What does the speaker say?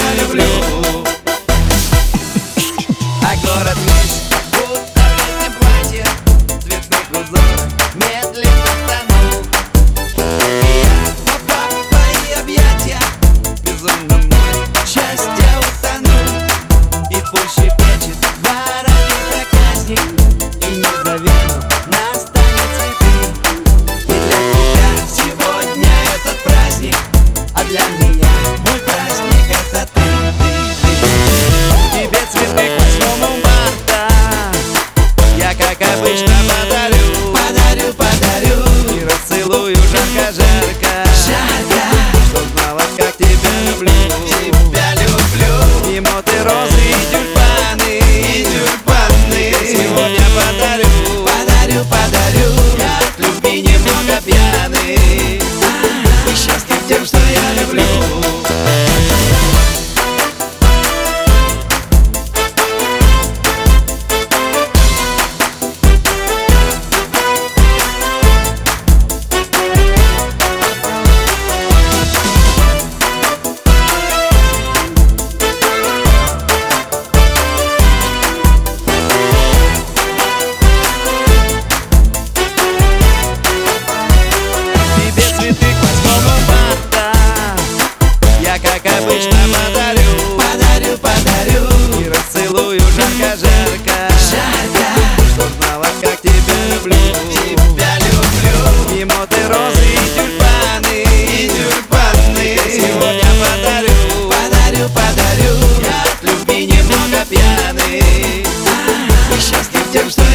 я люблю. А город весь будто в летнем платье, цветных узорах медленно тонул. И я попав в твои объятия, безумно мной счастья утонул. И пусть щепечет воробей проказник, и не завину настанет цветы. И для тебя сегодня этот праздник, а для меня мой праздник — это ты. Тебе цветы к 8 марта я, как обычно, подарю и расцелую жарко-жарко, чтоб знала, как тебя люблю. И моты, розы и тюльпаны сегодня подарю. Я от любви немного пьяный и счастлив тем, что я люблю. Как обычно, подарю и расцелую жарко-жарко, чтоб знала, как тебя люблю. И моты, розы и тюльпаны сегодня подарю. Я от любви немного пьяный и счастлив тем, что